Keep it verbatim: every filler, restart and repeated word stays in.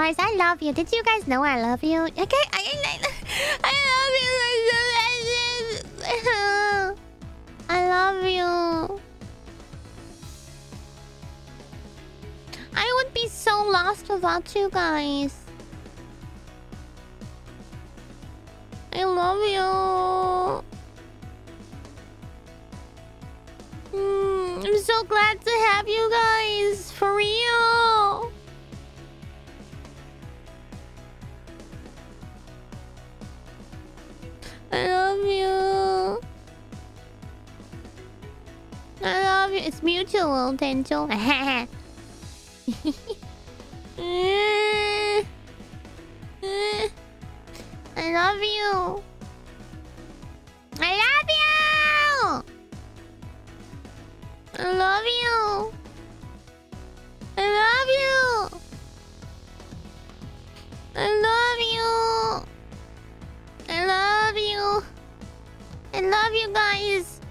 Guys, I love you. Did you guys know I love you? Okay, I, I, I love you. I love you. I would be so lost without you guys. I love you. Mm, I'm so glad to have you guys. For real. I love you. I love you. It's mutual, Tenjo. I love you. I love you. I love you. I love you. I love you. I love you. I love you guys.